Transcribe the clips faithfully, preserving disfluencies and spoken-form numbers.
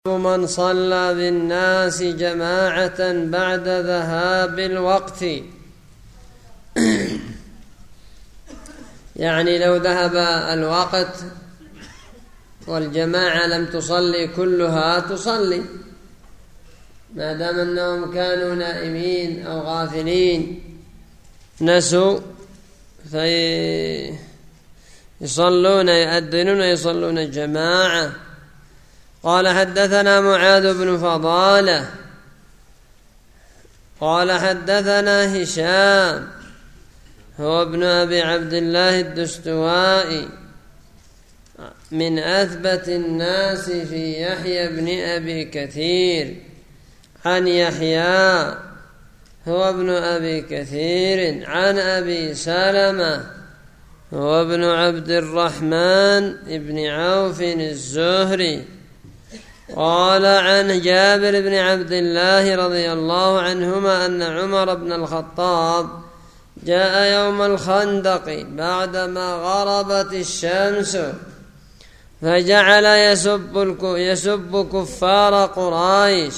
من صلى بالناس جماعة بعد ذهاب الوقت. يعني لو ذهب الوقت والجماعة لم تصلي كلها تصلي، ما دام أنهم كانوا نائمين أو غافلين نسوا فيصلون يؤذنون يصلون الجماعة. قال حدثنا معاذ بن فضالة قال حدثنا هشام هو ابن أبي عبد الله الدستوائي من أثبت الناس في يحيى بن أبي كثير عن يحيى هو ابن أبي كثير عن أبي سلمة هو ابن عبد الرحمن بن عوف الزهري قال عن جابر بن عبد الله رضي الله عنهما أن عمر بن الخطاب جاء يوم الخندق بعدما غربت الشمس فجعل يسب, يسب كفار قريش.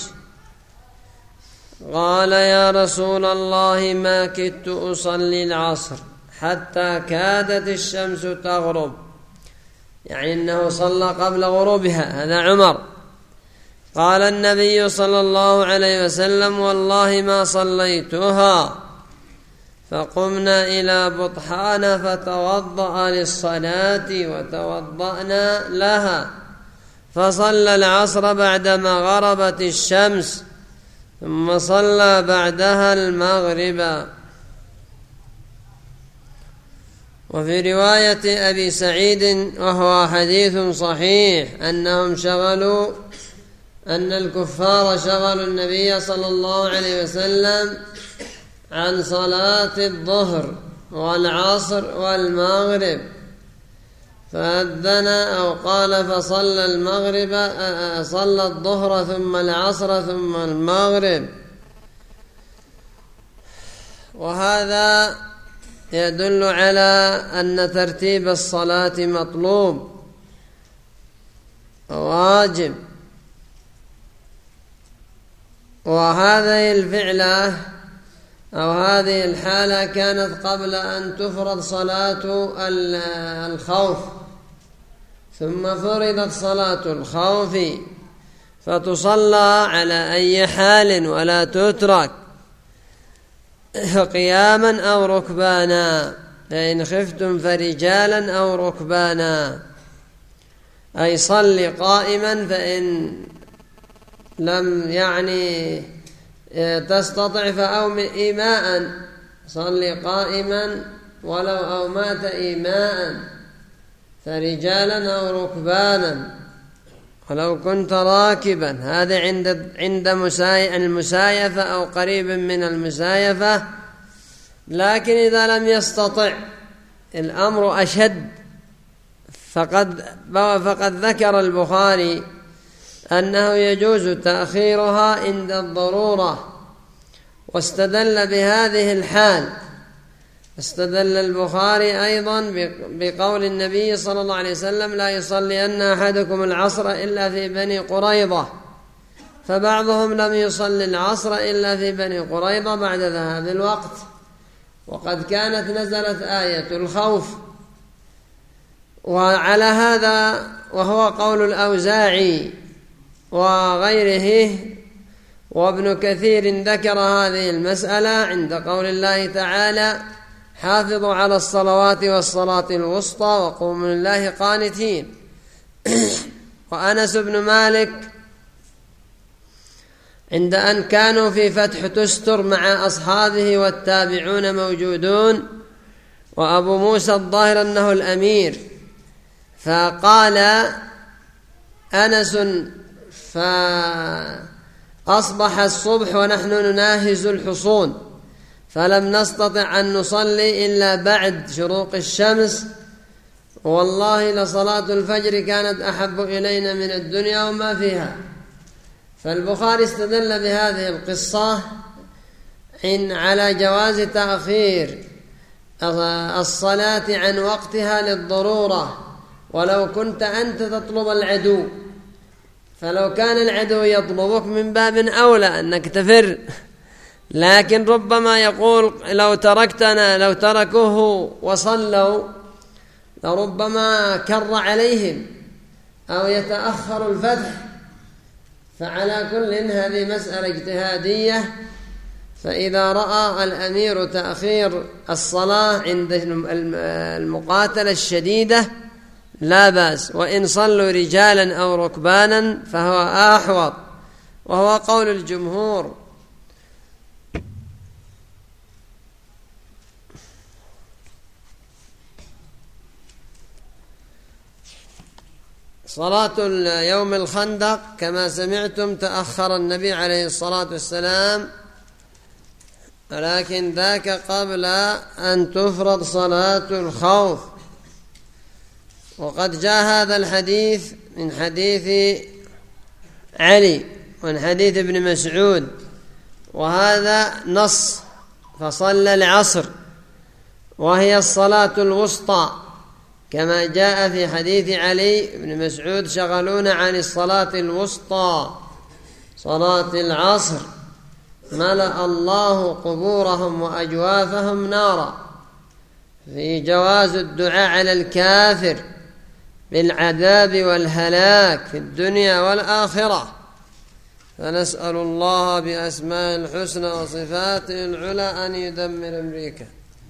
قال يا رسول الله ما كدت أصلي العصر حتى كادت الشمس تغرب، يعني أنه صلى قبل غروبها، هذا عمر. قال النبي صلى الله عليه وسلم والله ما صليتها. فقمنا إلى بطحان فتوضأ للصلاة وتوضأنا لها، فصلى العصر بعدما غربت الشمس ثم صلى بعدها المغرب. وفي رواية أبي سعيد وهو حديث صحيح أنهم شغلوا أن الكفار شغلوا النبي صلى الله عليه وسلم عن صلاة الظهر والعصر والمغرب، فأذن أو قال فصلى المغرب صلى الظهر ثم العصر ثم المغرب. وهذا يدل على أن ترتيب الصلاة مطلوب واجب. وهذه الفعلة أو هذه الحالة كانت قبل أن تفرض صلاة الخوف، ثم فرضت صلاة الخوف فتصلى على أي حال ولا تترك قياما أو ركبانا، فإن خفتم فرجالا أو ركبانا، أي صل قائما فإن لم يعني تستطع فأوم إيماء، صل قائما ولو أومات إيماء، فرجالا أو ركبانا ولو كنت راكبا. هذا عند عند المسايفة أو قريب من المسايفة. لكن إذا لم يستطع الأمر أشد، فقد فقد ذكر البخاري أنه يجوز تأخيرها عند الضرورة، واستدل بهذه الحال. استدل البخاري أيضا بقول النبي صلى الله عليه وسلم لا يصلين أحدكم العصر إلا في بني قريظة، فبعضهم لم يصلي العصر إلا في بني قريظة بعد ذهاب الوقت، وقد كانت نزلت آية الخوف. وعلى هذا وهو قول الأوزاعي وغيره، وابن كثير ذكر هذه المسألة عند قول الله تعالى حافظوا على الصلوات والصلاة الوسطى وقوموا لله قانتين. وأنس بن مالك عند أن كانوا في فتح تستر مع أصحابه والتابعون موجودون، وأبو موسى الظاهر أنه الأمير، فقال أنس فأصبح الصبح ونحن نناهز الحصون فلم نستطع أن نصلي إلا بعد شروق الشمس، والله لصلاة الفجر كانت أحب إلينا من الدنيا وما فيها. فالبخاري استدل بهذه القصة إن على جواز تأخير الصلاة عن وقتها للضرورة، ولو كنت أنت تطلب العدو فلو كان العدو يطلبك من باب أولى أنك تفر، لكن ربما يقول لو تركتنا لو تركوه وصلوا لربما كر عليهم أو يتأخر الفتح. فعلى كل هذه مسألة اجتهادية. فإذا رأى الأمير تأخير الصلاة عند المقاتلة الشديدة لا بأس، وإن صلوا رجالا أو ركبانا فهو أحوط، وهو قول الجمهور. صلاة يوم الخندق كما سمعتم تأخر النبي عليه الصلاة والسلام، ولكن ذاك قبل أن تفرض صلاة الخوف. وقد جاء هذا الحديث من حديث علي ومن حديث ابن مسعود، وهذا نص. فصلى العصر وهي الصلاة الوسطى كما جاء في حديث علي بن مسعود: شغلونا عن الصلاة الوسطى صلاة العصر ملأ الله قبورهم وأجوافهم نارا، في جواز الدعاء على الكافر بالعذاب والهلاك في الدنيا والآخرة. فنسأل الله بأسماء الحسنى وصفاته العلى أن يدمر أمريكا.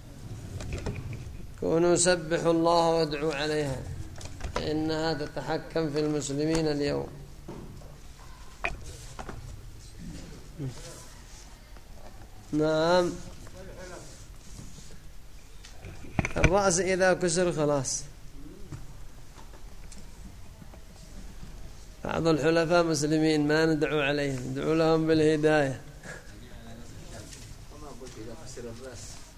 كونوا سبحوا الله وادعوا عليها، فإنها تتحكم في المسلمين اليوم. نعم، الرأس إذا كسر خلاص. بعض الحلفاء مسلمين ما ندعو عليهم، ندعو لهم بالهداية.